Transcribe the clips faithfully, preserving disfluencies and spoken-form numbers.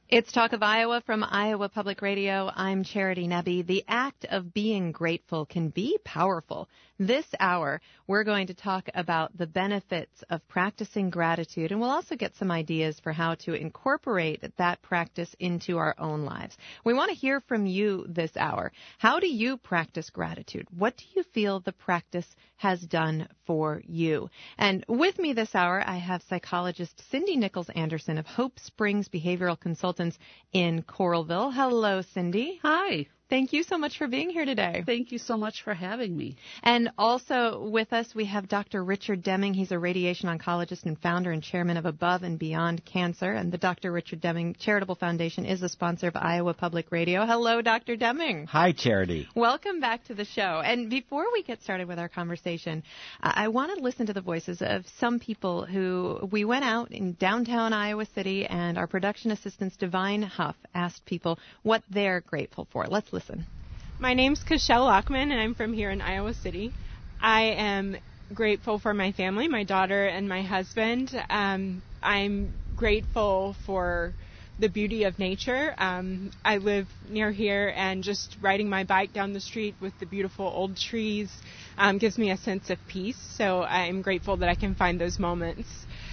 It's Talk of Iowa from Iowa Public Radio. I'm Charity Nebbe. The act of being grateful can be powerful. This hour, we're going to talk about the benefits of practicing gratitude, and we'll also get some ideas for how to incorporate that practice into our own lives. We want to hear from you this hour. How do you practice gratitude? What do you feel the practice has done for you? And with me this hour, I have psychologist Cindy Nichols Anderson of Hope Springs Behavioral Consultants in Coralville. Hello, Cindy. Hi. Thank you so much for being here today. Thank you so much for having me. And also with us, we have Doctor Richard Deming. He's a radiation oncologist and founder and chairman of Above and Beyond Cancer. And the Doctor Richard Deming Charitable Foundation is a sponsor of Iowa Public Radio. Hello, Doctor Deming. Hi, Charity. Welcome back to the show. And before we get started with our conversation, uh, I want to listen to the voices of some people who we went out in downtown Iowa City, and our production assistant, Divine Huff, asked people what they're grateful for. Let's listen. My name's Cashel Lockman, and I'm from here in Iowa City. I am grateful for my family, my daughter and my husband. Um, I'm grateful for the beauty of nature. Um, I live near here, and just riding my bike down the street with the beautiful old trees um, gives me a sense of peace. So I'm grateful that I can find those moments.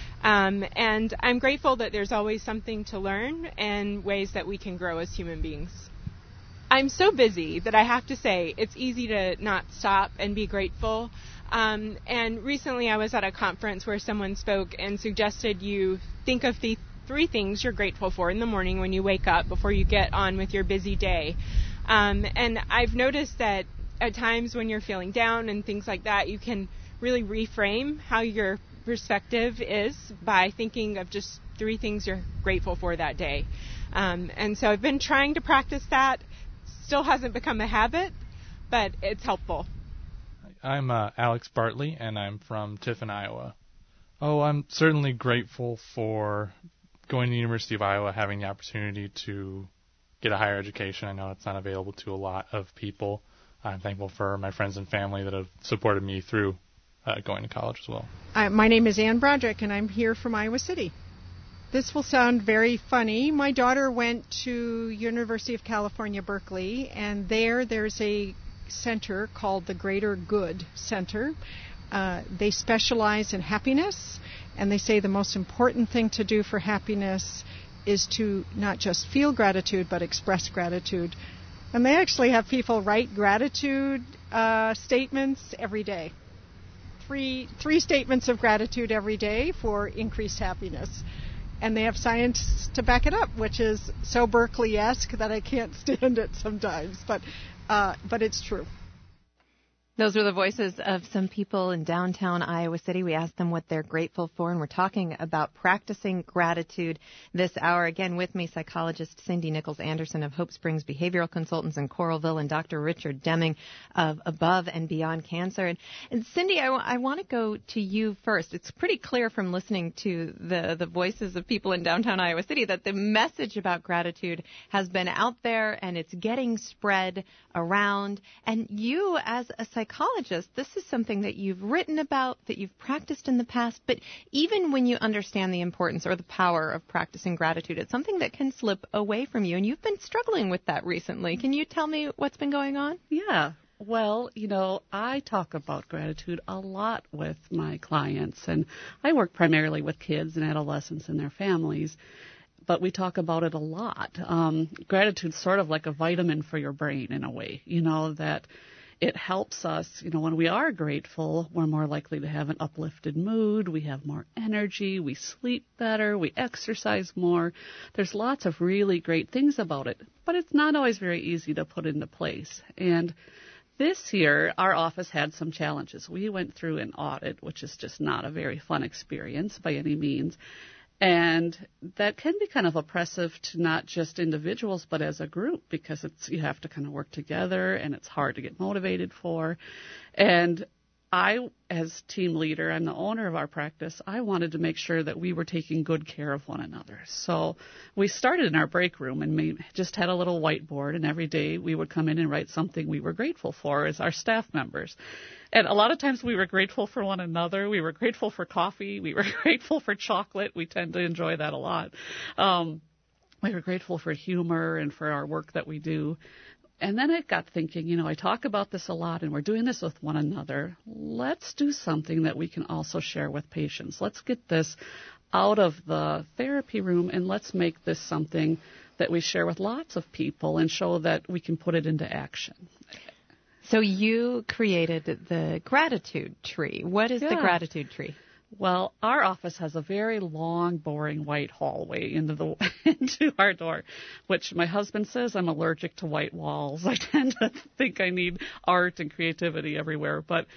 Um, and I'm grateful that there's always something to learn and ways that we can grow as human beings. I'm so busy that I have to say it's easy to not stop and be grateful. Um, and recently I was at a conference where someone spoke and suggested you think of the three things you're grateful for in the morning when you wake up before you get on with your busy day. Um, and I've noticed that at times when you're feeling down and things like that, you can really reframe how your perspective is by thinking of just three things you're grateful for that day. Um, and so I've been trying to practice that. Still hasn't become a habit, but it's helpful. I'm uh, Alex Bartley, and I'm from Tiffin, Iowa. Oh, I'm certainly grateful for going to the University of Iowa, having the opportunity to get a higher education. I know it's not available to a lot of people. I'm thankful for my friends and family that have supported me through uh, going to college as well. Uh, my name is Ann Broderick, and I'm here from Iowa City. This will sound very funny. My daughter went to University of California, Berkeley, and there there's a center called the Greater Good Center. Uh, they specialize in happiness, and they say the most important thing to do for happiness is to not just feel gratitude, but express gratitude. And they actually have people write gratitude uh, statements every day. Three, three statements of gratitude every day for increased happiness. And they have science to back it up, which is so Berkeley-esque that I can't stand it sometimes. But uh, but it's true. Those were the voices of some people in downtown Iowa City. We asked them what they're grateful for, and we're talking about practicing gratitude this hour. Again, with me, psychologist Cindy Nichols Anderson of Hope Springs Behavioral Consultants in Coralville, and Doctor Richard Deming of Above and Beyond Cancer. And, and Cindy, I, I want to go to you first. It's pretty clear from listening to the, the voices of people in downtown Iowa City that the message about gratitude has been out there, and it's getting spread around. And you, as a psychologist, psychologist, this is something that you've written about, that you've practiced in the past, but even when you understand the importance or the power of practicing gratitude, it's something that can slip away from you, and you've been struggling with that recently. Can you tell me what's been going on? Yeah. Well, you know, I talk about gratitude a lot with my clients, and I work primarily with kids and adolescents and their families, but we talk about it a lot. Um, gratitude's sort of like a vitamin for your brain in a way, you know, that it helps us, you know, when we are grateful, we're more likely to have an uplifted mood, we have more energy, we sleep better, we exercise more. There's lots of really great things about it, but it's not always very easy to put into place. And this year, our office had some challenges. We went through an audit, which is just not a very fun experience by any means. And that can be kind of oppressive to not just individuals, but as a group, because it's you have to kind of work together, and it's hard to get motivated for. And I, as team leader, I'm the owner of our practice, I wanted to make sure that we were taking good care of one another. So we started in our break room, and we just had a little whiteboard, and every day we would come in and write something we were grateful for as our staff members. And a lot of times we were grateful for one another. We were grateful for coffee. We were grateful for chocolate. We tend to enjoy that a lot. Um, we were grateful for humor and for our work that we do. And then I got thinking, you know, I talk about this a lot, and we're doing this with one another. Let's do something that we can also share with patients. Let's get this out of the therapy room, and let's make this something that we share with lots of people and show that we can put it into action. So you created the gratitude tree. What is yeah. the gratitude tree? Well, our office has a very long, boring white hallway into the into our door, which my husband says I'm allergic to white walls. I tend to think I need art and creativity everywhere. But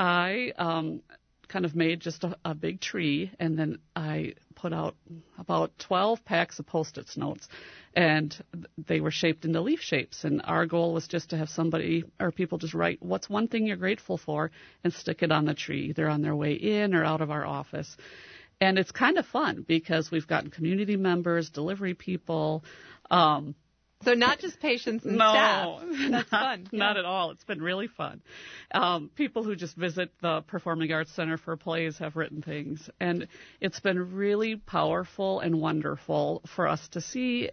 I um, kind of made just a, a big tree, and then I put out about twelve packs of Post-it notes, and they were shaped into leaf shapes. And our goal was just to have somebody or people just write what's one thing you're grateful for and stick it on the tree, either on their way in or out of our office. And it's kind of fun because we've gotten community members, delivery people. Um, So not just patients and no, staff. That's not, fun. Yeah. Not at all. It's been really fun. Um, people who just visit the Performing Arts Center for plays have written things. And it's been really powerful and wonderful for us to see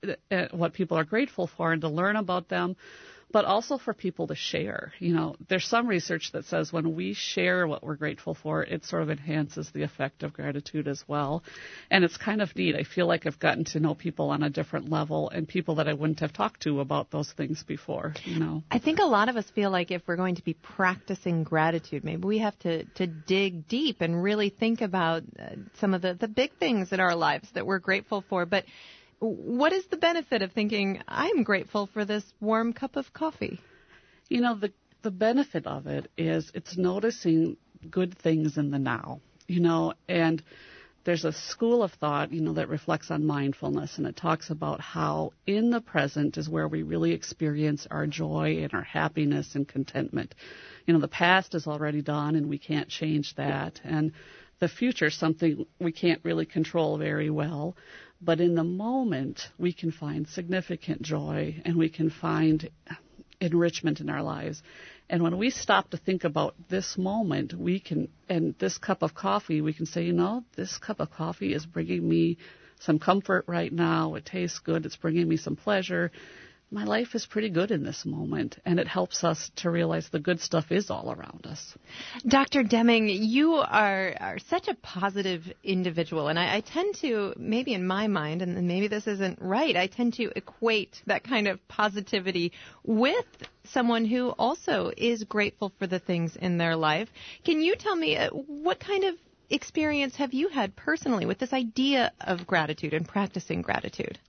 what people are grateful for and to learn about them, but also for people to share. You know, there's some research that says when we share what we're grateful for, it sort of enhances the effect of gratitude as well. And it's kind of neat. I feel like I've gotten to know people on a different level and people that I wouldn't have talked to about those things before, you know. I think a lot of us feel like if we're going to be practicing gratitude, maybe we have to, to dig deep and really think about uh, some of the, the big things in our lives that we're grateful for. But what is the benefit of thinking, I'm grateful for this warm cup of coffee? You know, the the benefit of it is it's noticing good things in the now, you know, and there's a school of thought, you know, that reflects on mindfulness, and it talks about how in the present is where we really experience our joy and our happiness and contentment. You know, the past is already done, and we can't change that, and the future is something we can't really control very well. But in the moment, we can find significant joy and we can find enrichment in our lives. And when we stop to think about this moment, we can, and this cup of coffee, we can say, you know, this cup of coffee is bringing me some comfort right now. It tastes good. It's bringing me some pleasure. My life is pretty good in this moment, and it helps us to realize the good stuff is all around us. Doctor Deming, you are, are such a positive individual, and I, I tend to, maybe in my mind, and maybe this isn't right, I tend to equate that kind of positivity with someone who also is grateful for the things in their life. Can you tell me uh, what kind of experience have you had personally with this idea of gratitude and practicing gratitude?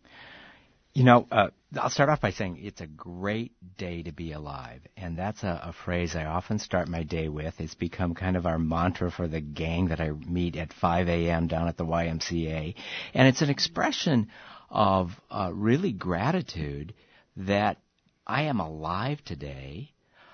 You know, uh, I'll start off by saying it's a great day to be alive. And that's a, a phrase I often start my day with. It's become kind of our mantra for the gang that I meet at five a.m. down at the Y M C A. And it's an expression of uh, really gratitude that I am alive today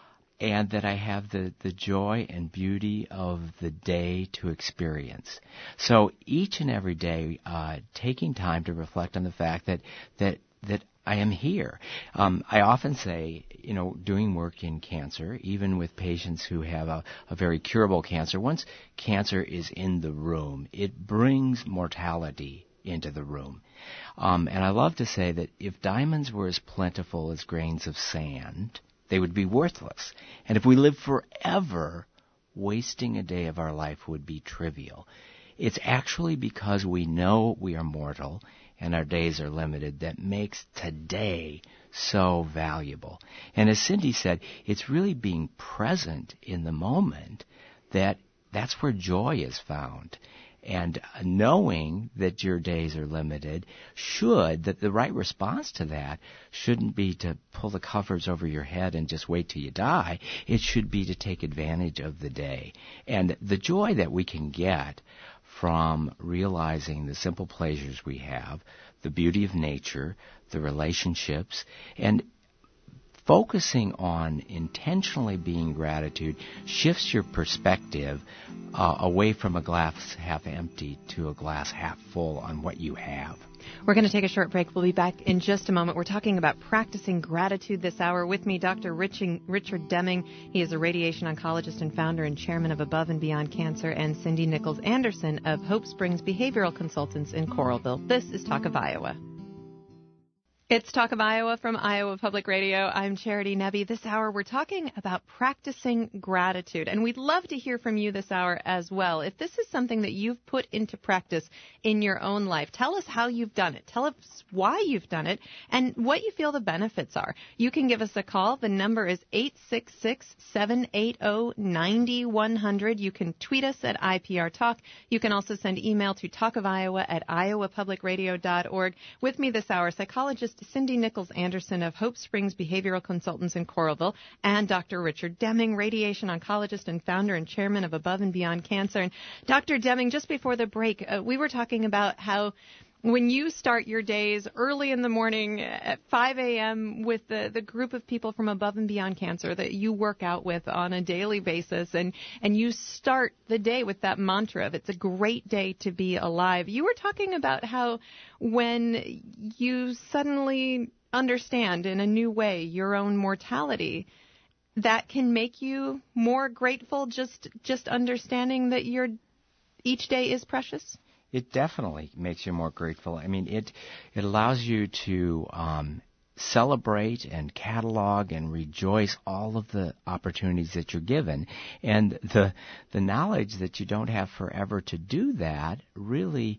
and that I have the, the joy and beauty of the day to experience. So each and every day, uh, taking time to reflect on the fact that that that I am here. Um, I often say, you know, doing work in cancer, even with patients who have a, a very curable cancer, once cancer is in the room, it brings mortality into the room. Um, and I love to say that if diamonds were as plentiful as grains of sand, they would be worthless. And if we lived forever, wasting a day of our life would be trivial. It's actually because we know we are mortal and our days are limited that makes today so valuable. And as Cindy said, it's really being present in the moment that that's where joy is found. And knowing that your days are limited should, that the right response to that shouldn't be to pull the covers over your head and just wait till you die. It should be to take advantage of the day. And the joy that we can get from realizing the simple pleasures we have, the beauty of nature, the relationships, and focusing on intentionally being gratitude shifts your perspective uh, away from a glass half empty to a glass half full on what you have. We're going to take a short break. We'll be back in just a moment. We're talking about practicing gratitude this hour. With me, Doctor Richard Deming. He is a radiation oncologist and founder and chairman of Above and Beyond Cancer, and Cindy Nichols Anderson of Hope Springs Behavioral Consultants in Coralville. This is Talk of Iowa. It's Talk of Iowa from Iowa Public Radio. I'm Charity Nebbe. This hour we're talking about practicing gratitude, and we'd love to hear from you this hour as well. If this is something that you've put into practice in your own life, tell us how you've done it. Tell us why you've done it and what you feel the benefits are. You can give us a call. The number is eight six six, seven eight zero, nine one zero zero. You can tweet us at I P R Talk. You can also send email to talkofiowa at iowa public radio dot org. With me this hour, psychologist Cindy Nichols Anderson of Hope Springs Behavioral Consultants in Coralville, and Doctor Richard Deming, radiation oncologist and founder and chairman of Above and Beyond Cancer. And Doctor Deming, just before the break, uh, we were talking about how when you start your days early in the morning at five a.m. with the, the group of people from Above and Beyond Cancer that you work out with on a daily basis, and, and you start the day with that mantra of it's a great day to be alive, you were talking about how when you suddenly understand in a new way your own mortality, that can make you more grateful, just just understanding that your each day is precious? It definitely makes you more grateful. I mean, it it allows you to um, celebrate and catalog and rejoice all of the opportunities that you're given. And the the knowledge that you don't have forever to do that really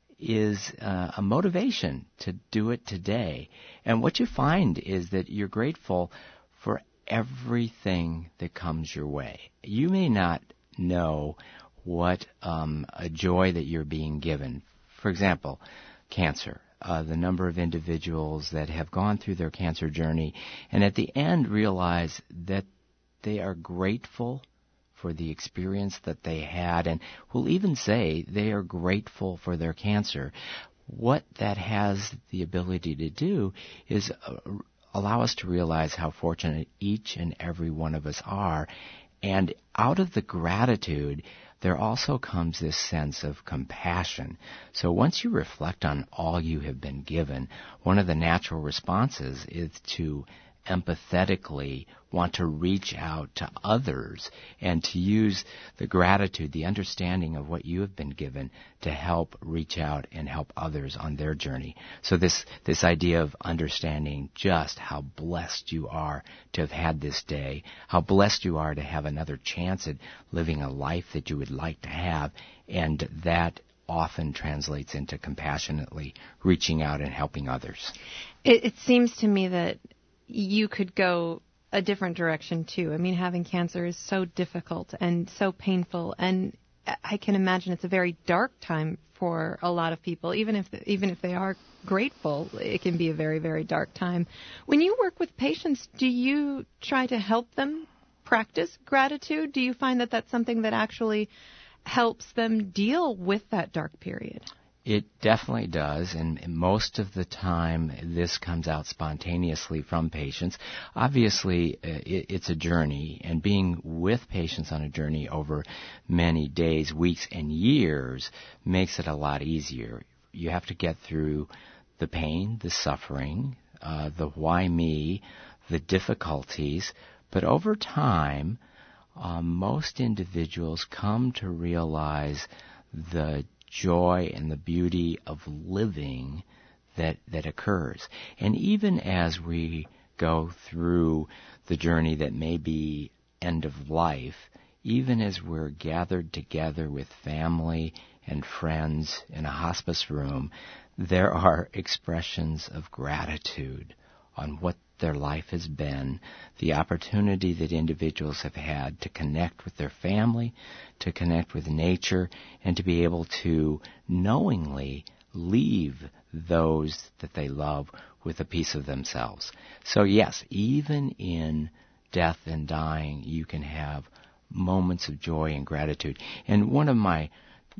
is uh, a motivation to do it today. And what you find is that you're grateful for everything that comes your way. You may not know what um, a joy that you're being given. For example, cancer. Uh, the number of individuals that have gone through their cancer journey and at the end realize that they are grateful for the experience that they had, and will even say they are grateful for their cancer. What that has the ability to do is uh, allow us to realize how fortunate each and every one of us are. And out of the gratitude, there also comes this sense of compassion. So once you reflect on all you have been given, one of the natural responses is to empathetically want to reach out to others and to use the gratitude, the understanding of what you have been given to help reach out and help others on their journey. So this, this idea of understanding just how blessed you are to have had this day, how blessed you are to have another chance at living a life that you would like to have, and that often translates into compassionately reaching out and helping others. It, it seems to me that you could go a different direction too. I mean, having cancer is so difficult and so painful, and I can imagine it's a very dark time for a lot of people. Even if even if they are grateful, it can be a very, very dark time. When you work with patients, do you try to help them practice gratitude? Do you find that that's something that actually helps them deal with that dark period? It definitely does, and most of the time this comes out spontaneously from patients. Obviously, it's a journey, and being with patients on a journey over many days, weeks, and years makes it a lot easier. You have to get through the pain, the suffering, uh, the why me, the difficulties, but over time, uh, most individuals come to realize the joy and the beauty of living that that occurs. And even as we go through the journey that may be end of life, even as we're gathered together with family and friends in a hospice room, there are expressions of gratitude on what their life has been, the opportunity that individuals have had to connect with their family, to connect with nature, and to be able to knowingly leave those that they love with a piece of themselves. So yes, even in death and dying, you can have moments of joy and gratitude. And one of my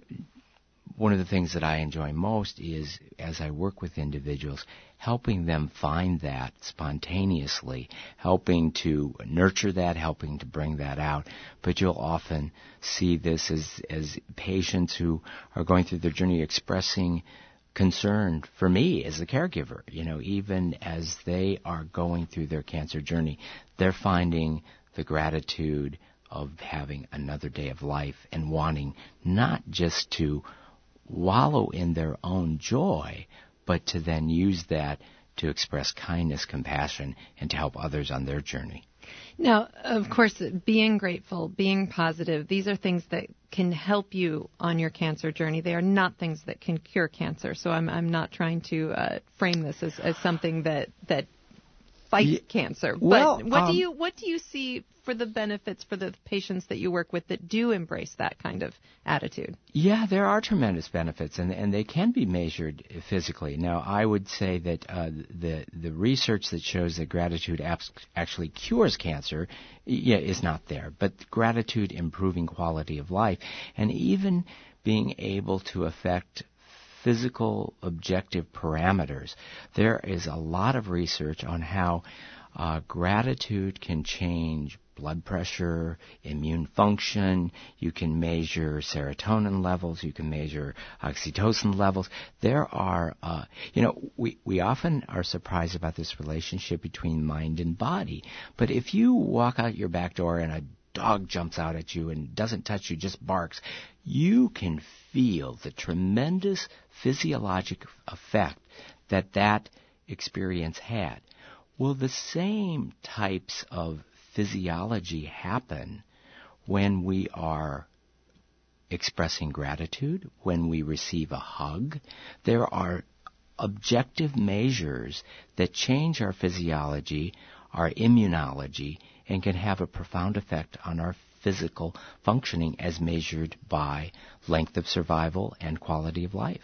One of the things that I enjoy most is, as I work with individuals, helping them find that spontaneously, helping to nurture that, helping to bring that out. But you'll often see this as, as patients who are going through their journey expressing concern for me as a caregiver. You know, even as they are going through their cancer journey, they're finding the gratitude of having another day of life and wanting not just to wallow in their own joy, but to then use that to express kindness, compassion, and to help others on their journey. Now, of course, being grateful, being positive, these are things that can help you on your cancer journey. They are not things that can cure cancer. So I'm I'm not trying to uh, frame this as, as something that that fights yeah. cancer. But well, what um, do you what do you see for the benefits for the patients that you work with that do embrace that kind of attitude? Yeah, there are tremendous benefits, and and they can be measured physically. Now, I would say that uh, the the research that shows that gratitude actually cures cancer, yeah, is not there. But gratitude improving quality of life, and even being able to affect physical objective parameters. There is a lot of research on how uh, gratitude can change blood pressure, immune function. You can measure serotonin levels. You can measure oxytocin levels. There are, uh, you know, we, we often are surprised about this relationship between mind and body. But if you walk out your back door and a dog jumps out at you and doesn't touch you, just barks, you can feel the tremendous physiologic effect that that experience had. Well, the same types of physiology happen when we are expressing gratitude, when we receive a hug. There are objective measures that change our physiology, our immunology, and can have a profound effect on our physical functioning as measured by length of survival and quality of life.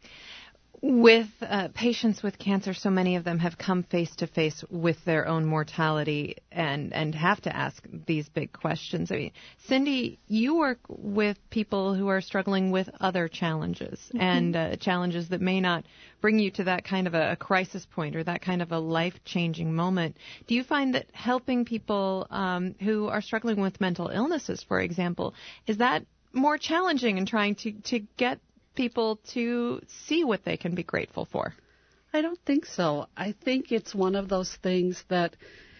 With uh, patients with cancer, so many of them have come face to face with their own mortality and, and have to ask these big questions. I mean, Cindy, you work with people who are struggling with other challenges mm-hmm. and uh, challenges that may not bring you to that kind of a, a crisis point or that kind of a life-changing moment. Do you find that helping people um, who are struggling with mental illnesses, for example, is that more challenging in trying to, to get people to see what they can be grateful for? I don't think so. I think it's one of those things that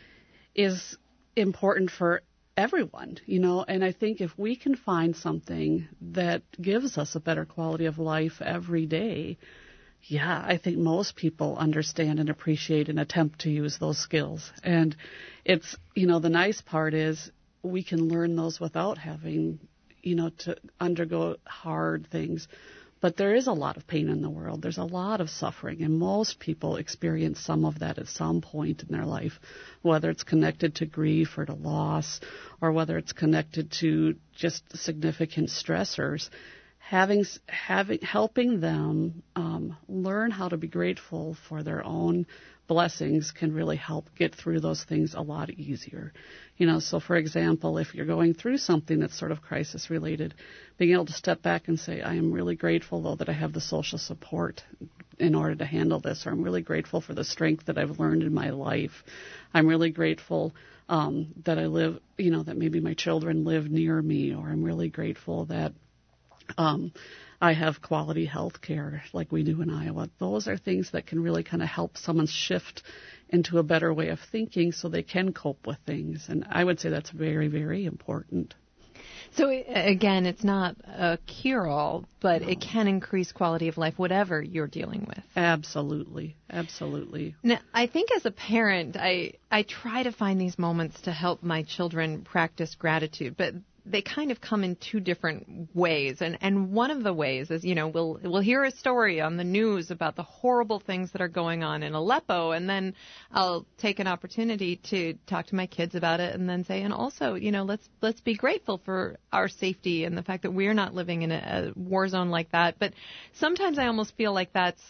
is important for everyone, you know, and I think if we can find something that gives us a better quality of life every day, yeah, I think most people understand and appreciate and attempt to use those skills. And it's, you know, the nice part is we can learn those without having, you know, to undergo hard things. But there is a lot of pain in the world. There's a lot of suffering, and most people experience some of that at some point in their life, whether it's connected to grief or to loss, or whether it's connected to just significant stressors. Having, having, helping them um, learn how to be grateful for their own blessings can really help get through those things a lot easier. You know, so for example, if you're going through something that's sort of crisis related, being able to step back and say, I am really grateful, though, that I have the social support in order to handle this, or I'm really grateful for the strength that I've learned in my life. I'm really grateful um, that I live, you know, that maybe my children live near me, or I'm really grateful that um, I have quality health care like we do in Iowa. Those are things that can really kind of help someone shift into a better way of thinking so they can cope with things. And I would say that's very, very important. So, again, it's not a cure-all, but no. It can increase quality of life, whatever you're dealing with. Absolutely. Absolutely. Now, I think as a parent, I, I try to find these moments to help my children practice gratitude, but they kind of come in two different ways. And, and one of the ways is, you know, we'll, we'll hear a story on the news about the horrible things that are going on in Aleppo, and then I'll take an opportunity to talk to my kids about it and then say, and also, you know, let's, let's be grateful for our safety and the fact that we're not living in a, a war zone like that. But sometimes I almost feel like that's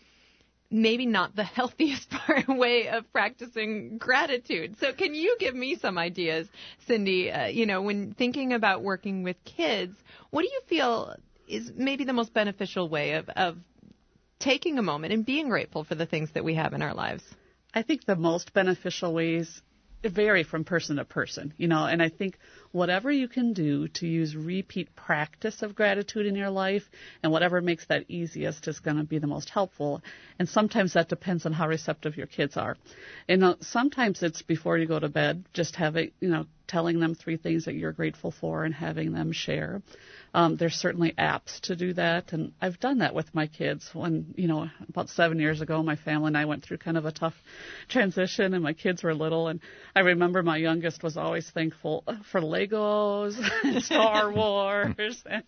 maybe not the healthiest part, way of practicing gratitude. So can you give me some ideas, Cindy, uh, you know, when thinking about working with kids, what do you feel is maybe the most beneficial way of, of taking a moment and being grateful for the things that we have in our lives? I think the most beneficial ways vary from person to person, you know, and I think whatever you can do to use repeat practice of gratitude in your life, and whatever makes that easiest is going to be the most helpful. And sometimes that depends on how receptive your kids are. And uh, sometimes it's before you go to bed, just having, you know, telling them three things that you're grateful for and having them share. Um, there's certainly apps to do that, and I've done that with my kids. When, you know, about seven years ago, my family and I went through kind of a tough transition, and my kids were little, and I remember my youngest was always thankful for Legos and Star Wars, and,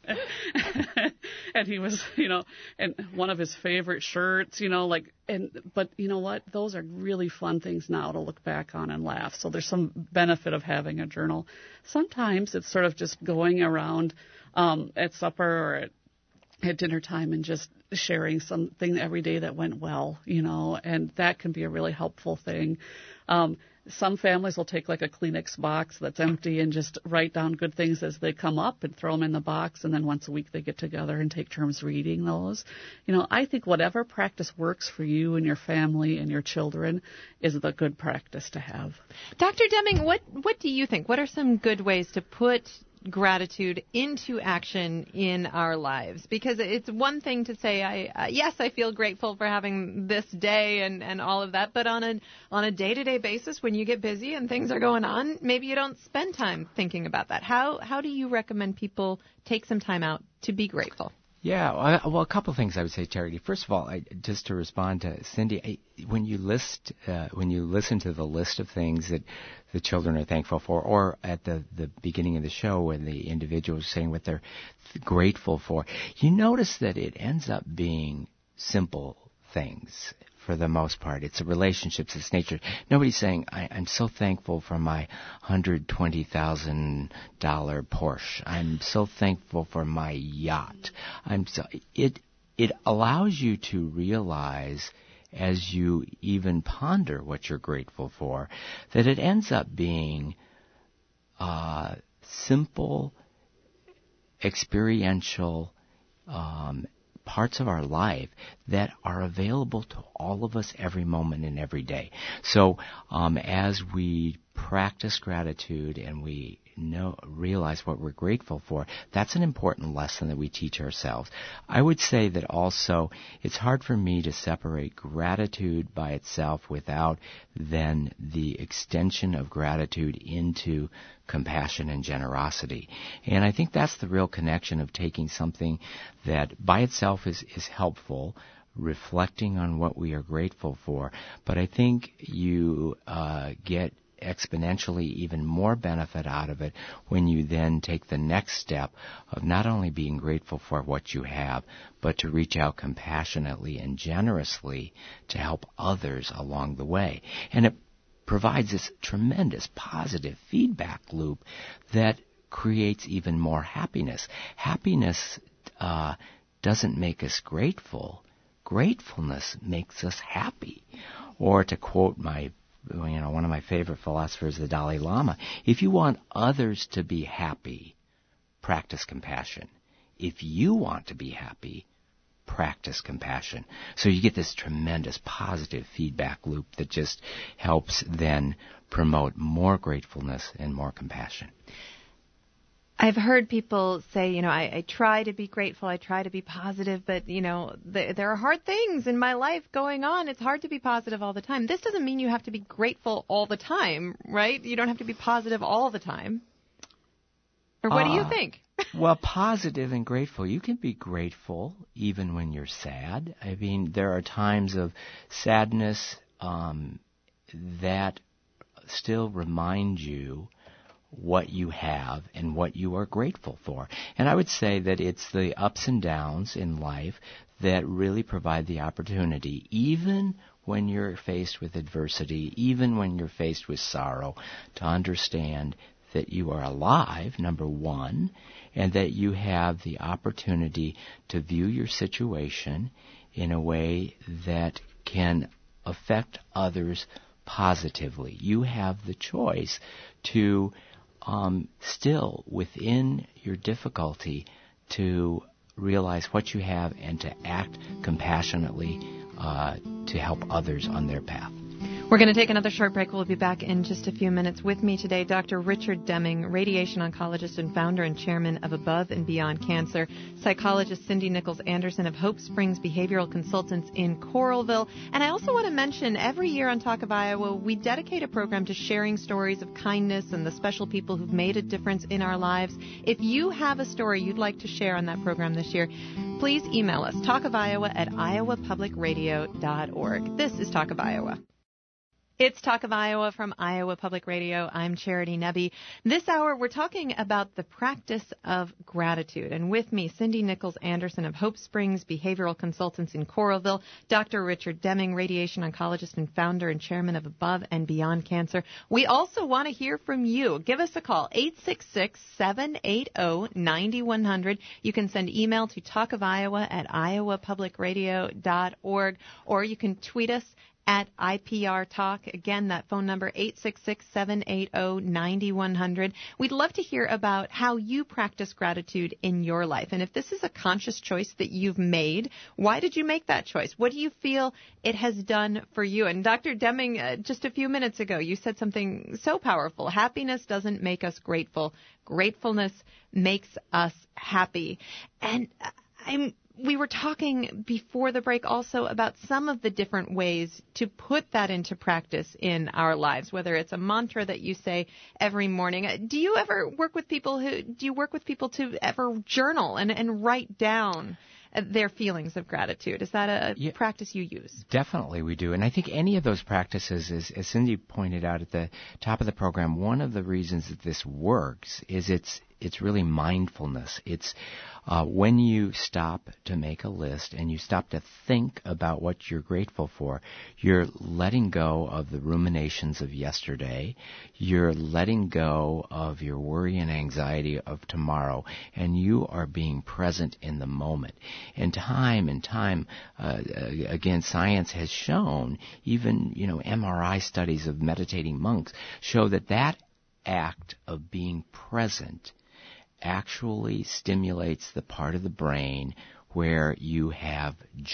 and he was, you know, and one of his favorite shirts, you know, like, and but you know what? Those are really fun things now to look back on and laugh. So there's some benefit of having a journal. Sometimes it's sort of just going around um, at supper or at, at dinner time and just sharing something every day that went well, you know, and that can be a really helpful thing. Um, some families will take like a Kleenex box that's empty and just write down good things as they come up and throw them in the box, and then once a week they get together and take turns reading those. You know, I think whatever practice works for you and your family and your children is the good practice to have. Doctor Deming, what, what do you think? What are some good ways to put gratitude into action in our lives? Because it's one thing to say, I uh, yes, I feel grateful for having this day and, and all of that, but on a on a day-to-day basis, when you get busy and things are going on, maybe you don't spend time thinking about that. How how do you recommend people take some time out to be grateful? Yeah, well, a couple of things I would say, Charity. First of all, I, just to respond to Cindy, I, when you list, uh, when you listen to the list of things that the children are thankful for, or at the, the beginning of the show when the individual is saying what they're grateful for, you notice that it ends up being simple things. For the most part, it's relationships, it's nature. Nobody's saying, I, I'm so thankful for my one hundred twenty thousand dollars Porsche. I'm so thankful for my yacht. I'm so, it, it allows you to realize, as you even ponder what you're grateful for, that it ends up being uh, simple, experiential um parts of our life that are available to all of us every moment and every day. So um, as we practice gratitude and we know realize what we're grateful for, that's an important lesson that we teach ourselves. I would say that also it's hard for me to separate gratitude by itself without then the extension of gratitude into compassion and generosity. And I think that's the real connection of taking something that by itself is, is helpful, reflecting on what we are grateful for, but I think you uh, get exponentially even more benefit out of it when you then take the next step of not only being grateful for what you have, but to reach out compassionately and generously to help others along the way. And it provides this tremendous positive feedback loop that creates even more happiness. Happiness uh, doesn't make us grateful. Gratefulness makes us happy. Or to quote my You know, one of my favorite philosophers, the Dalai Lama, if you want others to be happy, practice compassion. If you want to be happy, practice compassion. So you get this tremendous positive feedback loop that just helps then promote more gratefulness and more compassion. I've heard people say, you know, I, I try to be grateful, I try to be positive, but, you know, the, there are hard things in my life going on. It's hard to be positive all the time. This doesn't mean you have to be grateful all the time, right? You don't have to be positive all the time. Or what uh, do you think? Well, positive and grateful. You can be grateful even when you're sad. I mean, there are times of sadness um, that still remind you what you have and what you are grateful for. And I would say that it's the ups and downs in life that really provide the opportunity, even when you're faced with adversity, even when you're faced with sorrow, to understand that you are alive, number one, and that you have the opportunity to view your situation in a way that can affect others positively. You have the choice to Um, still, within your difficulty, to realize what you have and to act compassionately uh, to help others on their path. We're going to take another short break. We'll be back in just a few minutes. With me today, Doctor Richard Deming, radiation oncologist and founder and chairman of Above and Beyond Cancer, psychologist Cindy Nichols Anderson of Hope Springs Behavioral Consultants in Coralville. And I also want to mention, every year on Talk of Iowa, we dedicate a program to sharing stories of kindness and the special people who've made a difference in our lives. If you have a story you'd like to share on that program this year, please email us, talkofiowa at iowa public radio dot org. This is Talk of Iowa. It's Talk of Iowa from Iowa Public Radio. I'm Charity Nebbe. This hour, we're talking about the practice of gratitude. And with me, Cindy Nichols Anderson of Hope Springs Behavioral Consultants in Coralville, Doctor Richard Deming, radiation oncologist and founder and chairman of Above and Beyond Cancer. We also want to hear from you. Give us a call, eight six six, seven eight zero, nine one zero zero. You can send email to talkofiowa at iowa public radio dot org, or you can tweet us at I P R Talk. Again, that phone number, eight six six, seven eight zero, nine one zero zero. We'd love to hear about how you practice gratitude in your life. And if this is a conscious choice that you've made, why did you make that choice? What do you feel it has done for you? And Doctor Deming, uh, just a few minutes ago, you said something so powerful. Happiness doesn't make us grateful. Gratefulness makes us happy. And I'm We were talking before the break also about some of the different ways to put that into practice in our lives, whether it's a mantra that you say every morning. Do you ever work with people who, do you work with people to ever journal and, and write down their feelings of gratitude? Is that a yeah, practice you use? Definitely we do. And I think any of those practices, is, as Cindy pointed out at the top of the program, one of the reasons that this works is it's it's really mindfulness. It's uh, when you stop to make a list and you stop to think about what you're grateful for, you're letting go of the ruminations of yesterday. You're letting go of your worry and anxiety of tomorrow, and you are being present in the moment. And time and time, uh, again, science has shown, even, you know, M R I studies of meditating monks show that that act of being present actually stimulates the part of the brain where you have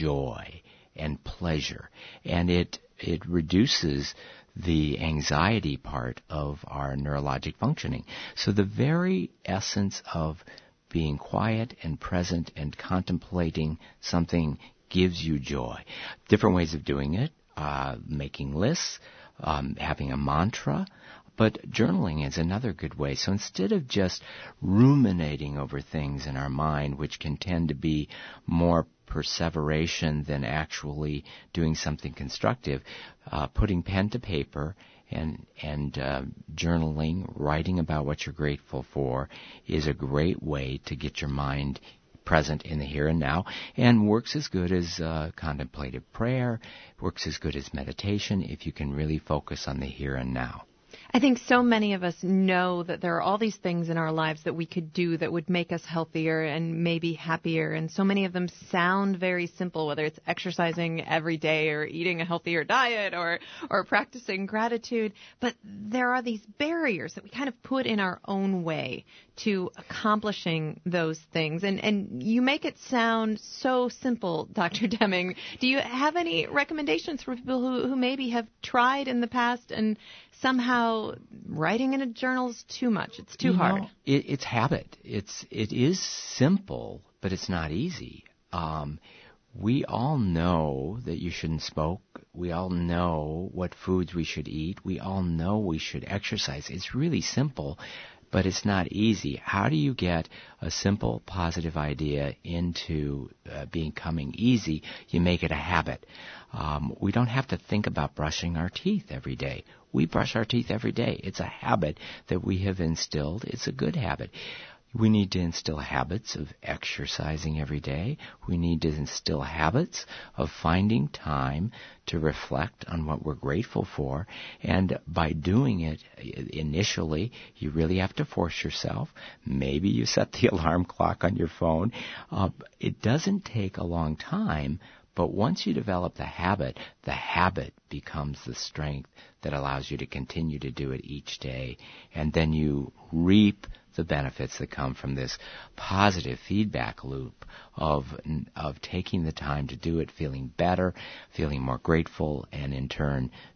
joy and pleasure, and it it reduces the anxiety part of our neurologic functioning. So the very essence of being quiet and present and contemplating something gives you joy. Different ways of doing it, uh, making lists, um, having a mantra, but journaling is another good way. So instead of just ruminating over things in our mind, which can tend to be more perseveration than actually doing something constructive, uh, putting pen to paper and and uh, journaling, writing about what you're grateful for is a great way to get your mind present in the here and now, and works as good as uh, contemplative prayer, works as good as meditation if you can really focus on the here and now. I think so many of us know that there are all these things in our lives that we could do that would make us healthier and maybe happier, and so many of them sound very simple, whether it's exercising every day or eating a healthier diet or, or practicing gratitude. But there are these barriers that we kind of put in our own way to accomplishing those things. And, and you make it sound so simple, Doctor Deming. Do you have any recommendations for people who, who maybe have tried in the past and somehow writing in a journal is too much? It's too you hard. Know, it, it's habit. It's it is simple, but it's not easy. Um, we all know that you shouldn't smoke. We all know what foods we should eat. We all know we should exercise. It's really simple, but it's not easy. How do you get a simple, positive idea into uh, becoming easy? You make it a habit. Um, we don't have to think about brushing our teeth every day. We brush our teeth every day. It's a habit that we have instilled. It's a good habit. We need to instill habits of exercising every day. We need to instill habits of finding time to reflect on what we're grateful for. And by doing it initially, you really have to force yourself. Maybe you set the alarm clock on your phone. Uh, it doesn't take a long time, but once you develop the habit, the habit becomes the strength that allows you to continue to do it each day. And then you reap the benefits that come from this positive feedback loop of of taking the time to do it, feeling better, feeling more grateful, and in turn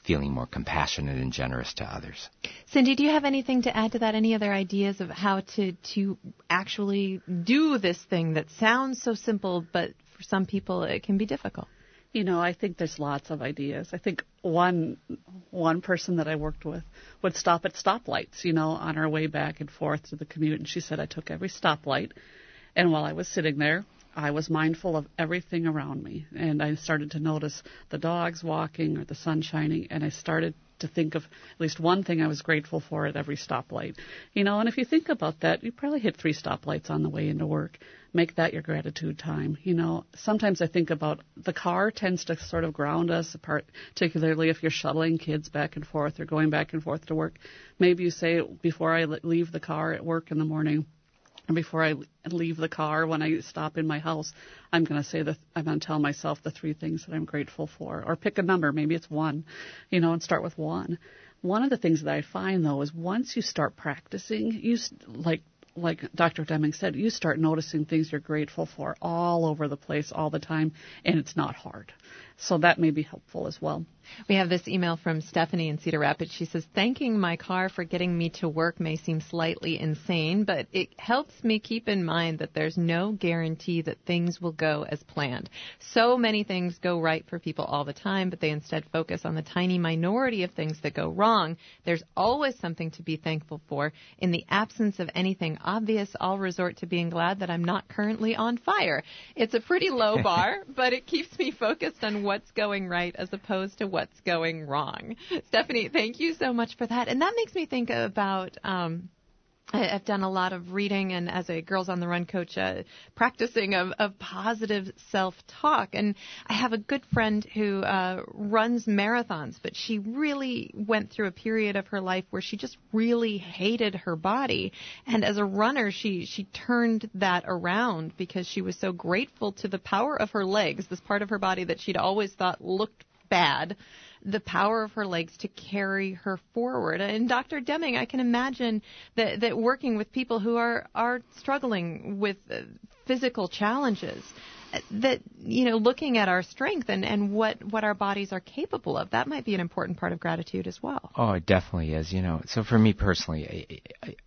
feeling more compassionate and generous to others. Cindy, do you have anything to add to that? Any other ideas of how to, to actually do this thing that sounds so simple, but for some people it can be difficult? You know, I think there's lots of ideas. I think one one person that I worked with would stop at stoplights, you know, on our way back and forth to the commute. And she said, I took every stoplight. And while I was sitting there, I was mindful of everything around me. And I started to notice the dogs walking or the sun shining. And I started to think of at least one thing I was grateful for at every stoplight. You know, and if you think about that, you probably hit three stoplights on the way into work. Make that your gratitude time. You know, sometimes I think about the car tends to sort of ground us, particularly if you're shuttling kids back and forth or going back and forth to work. Maybe you say, before I leave the car at work in the morning, and before I leave the car when I stop in my house, I'm going to say that I'm going to tell myself the three things that I'm grateful for. Or pick a number, maybe it's one, you know, and start with one. One of the things that I find, though, is once you start practicing, you like like Doctor Deming said, you start noticing things you're grateful for all over the place all the time, and it's not hard. So that may be helpful as well. We have this email from Stephanie in Cedar Rapids. She says, thanking my car for getting me to work may seem slightly insane, but it helps me keep in mind that there's no guarantee that things will go as planned. So many things go right for people all the time, but they instead focus on the tiny minority of things that go wrong. There's always something to be thankful for. In the absence of anything obvious, I'll resort to being glad that I'm not currently on fire. It's a pretty low bar, but it keeps me focused on what's going right as opposed to what's going wrong. Stephanie, thank you so much for that. And that makes me think about, um, I've done a lot of reading and as a Girls on the Run coach, uh, practicing of, of positive self-talk. And I have a good friend who uh, runs marathons, but she really went through a period of her life where she just really hated her body. And as a runner, she, she turned that around because she was so grateful to the power of her legs, this part of her body that she'd always thought looked bad, the power of her legs to carry her forward. And Doctor Deming, I can imagine that, that working with people who are, are struggling with uh, physical challenges, that, you know, looking at our strength and, and what, what our bodies are capable of, that might be an important part of gratitude as well. Oh, it definitely is. You know, so for me personally, I, I,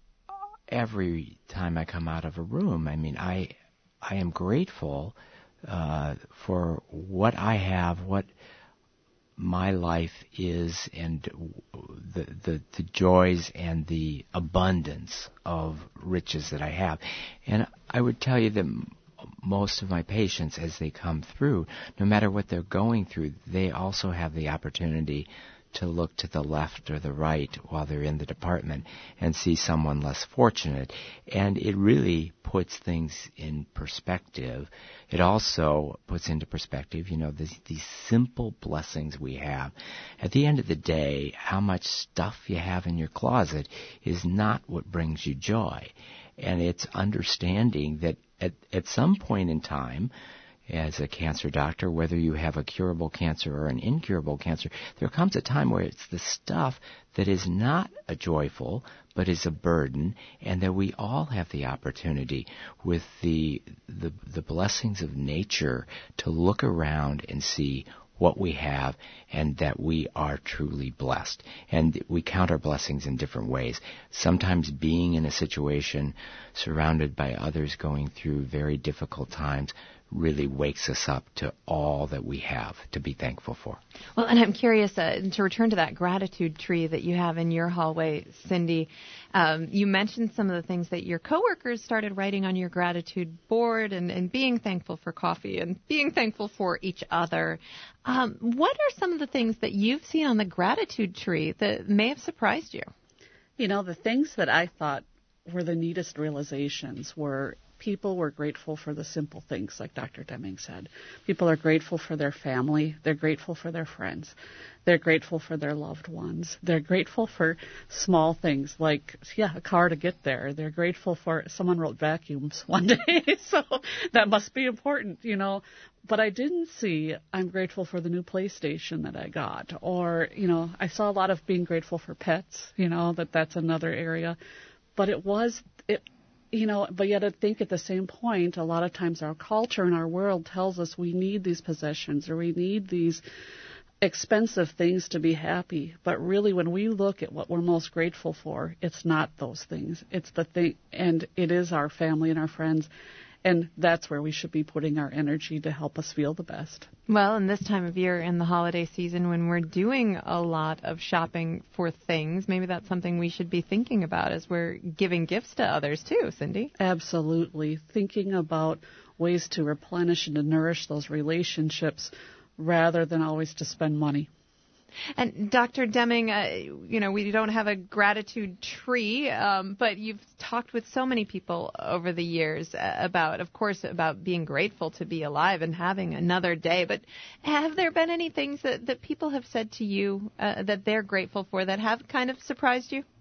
every time I come out of a room, I mean, I, I am grateful uh, for what I have, what my life is, and the, the the joys and the abundance of riches that I have. And I would tell you that m- most of my patients, as they come through, no matter what they're going through, they also have the opportunity to look to the left or the right while they're in the department and see someone less fortunate. And it really puts things in perspective. It also puts into perspective, you know, these, these simple blessings we have. At the end of the day, how much stuff you have in your closet is not what brings you joy. And it's understanding that at, at some point in time, as a cancer doctor, whether you have a curable cancer or an incurable cancer, there comes a time where it's the stuff that is not a joyful, but is a burden, and that we all have the opportunity with the, the, the blessings of nature to look around and see what we have and that we are truly blessed. And we count our blessings in different ways. Sometimes being in a situation surrounded by others going through very difficult times really wakes us up to all that we have to be thankful for. Well, and I'm curious, uh, to return to that gratitude tree that you have in your hallway, Cindy, um, you mentioned some of the things that your coworkers started writing on your gratitude board and, and being thankful for coffee and being thankful for each other. Um, what are some of the things that you've seen on the gratitude tree that may have surprised you? You know, the things that I thought were the neatest realizations were people were grateful for the simple things, like Doctor Deming said. People are grateful for their family. They're grateful for their friends. They're grateful for their loved ones. They're grateful for small things like, yeah, a car to get there. They're grateful for, someone wrote vacuums one day, so that must be important, you know. But I didn't see, I'm grateful for the new PlayStation that I got. Or, you know, I saw a lot of being grateful for pets, you know, that that's another area. But it was, it, you know, but yet I think at the same point, a lot of times our culture and our world tells us we need these possessions or we need these expensive things to be happy, but really when we look at what we're most grateful for, it's not those things. It's the thing, and it is our family and our friends, and that's where we should be putting our energy to help us feel the best. Well, in this time of year in the holiday season when we're doing a lot of shopping for things, maybe that's something we should be thinking about as we're giving gifts to others too, Cindy. Absolutely. Thinking about ways to replenish and to nourish those relationships rather than always to spend money. And Doctor Deming, uh, you know, we don't have a gratitude tree, um, but you've talked with so many people over the years uh, about, of course, about being grateful to be alive and having another day. But have there been any things that, that people have said to you uh, that they're grateful for that have kind of surprised you?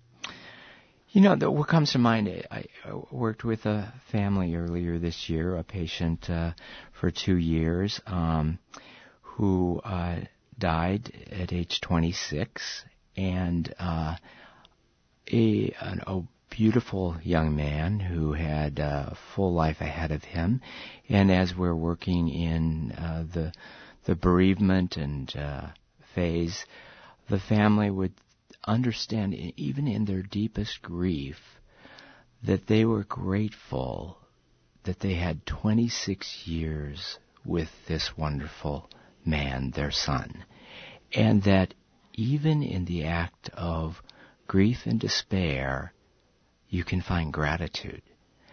You know, the, what comes to mind, I, I worked with a family earlier this year, a patient uh, for two years um, who uh, died at age twenty-six, and uh, a, an, a beautiful young man who had a full life ahead of him. And as we're working in uh, the the bereavement and uh, phase, the family would understand, even in their deepest grief, that they were grateful that they had twenty-six years with this wonderful man, their son, and that even in the act of grief and despair, you can find gratitude.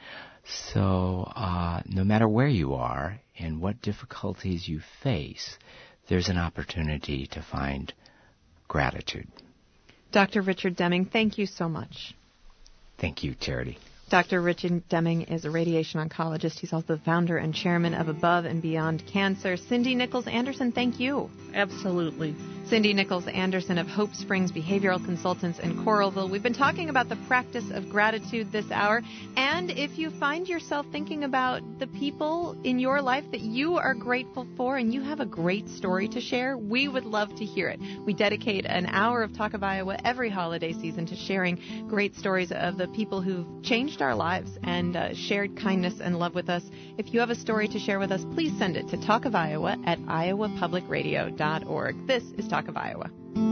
So uh, no matter where you are and what difficulties you face, there's an opportunity to find gratitude. Doctor Richard Deming, thank you so much. Thank you, Charity. Doctor Richard Deming is a radiation oncologist. He's also the founder and chairman of Above and Beyond Cancer. Cindy Nichols Anderson, thank you. Absolutely. Cindy Nichols Anderson of Hope Springs Behavioral Consultants in Coralville. We've been talking about the practice of gratitude this hour. And if you find yourself thinking about the people in your life that you are grateful for and you have a great story to share, we would love to hear it. We dedicate an hour of Talk of Iowa every holiday season to sharing great stories of the people who've changed our lives and uh, shared kindness and love with us. If you have a story to share with us, please send it to talk of iowa at iowa public radio dot org. This is Talk of Iowa.